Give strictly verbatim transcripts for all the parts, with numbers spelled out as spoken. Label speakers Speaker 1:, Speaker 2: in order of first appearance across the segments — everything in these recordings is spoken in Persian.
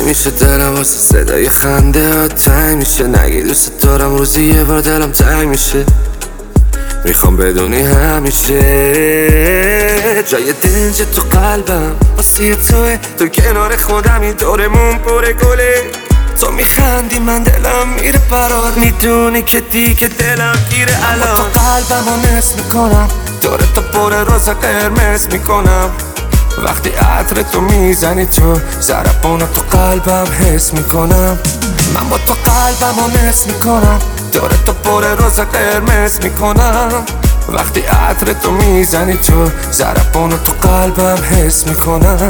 Speaker 1: نمیشه دلم واسه صدای خنده ها تنگ میشه. نگی دوست دارم روزی یه بار دلم تنگ میشه. میخوام بدونی همیشه جای دنج تو قلبم واسه توه. تو کنار خودمی دورمون پر گله. تو میخندی من دلم میره برات. میدونی که دیگه دلم گیره الان. تو قلبمو نصف میکنم دور تو پر روز قرمز میکنم. وقتی عطر تو میزنی تو ضربانو تو قلبم حس میکنم. من با تو قلبمو نصف میکنم دور تو پر روز قرمز میکنم. وقتی عطر تو میزنی تو ضربانو تو قلبم حس میکنم.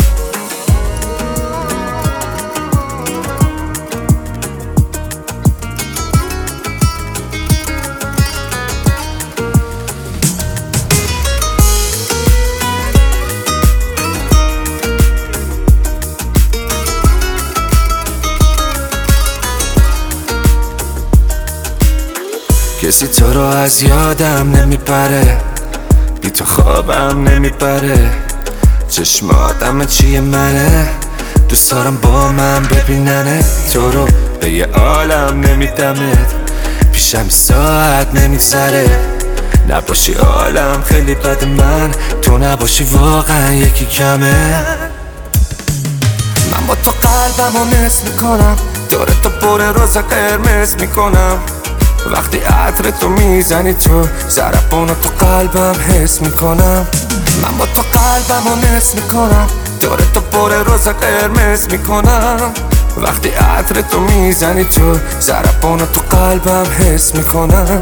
Speaker 1: کسی تو رو از یادم نمیبره. بی تو خوابم نمیبره. چشماتم چیه منه. دوست دارم با من ببیننه. تو رو به یه عالم نمیدمت. پیشم ساعت نمیگذره. نباشی عالم خیلی بد من. تو نباشی واقعا یکی کمه. من با تو قلبمو نصف میکنم دور تو پر روز قرمز میکنم. وقتی عطر تو میزنی تو ضربانو تو قلبم حس میکنم. من با تو قلبمو نصف میکنم دور تو پر روز قرمز میکنم. وقتی عطر تو میزنی تو ضربانو تو قلبم حس میکنم.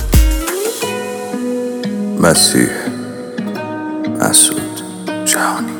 Speaker 2: مسیح مسعود جهانی.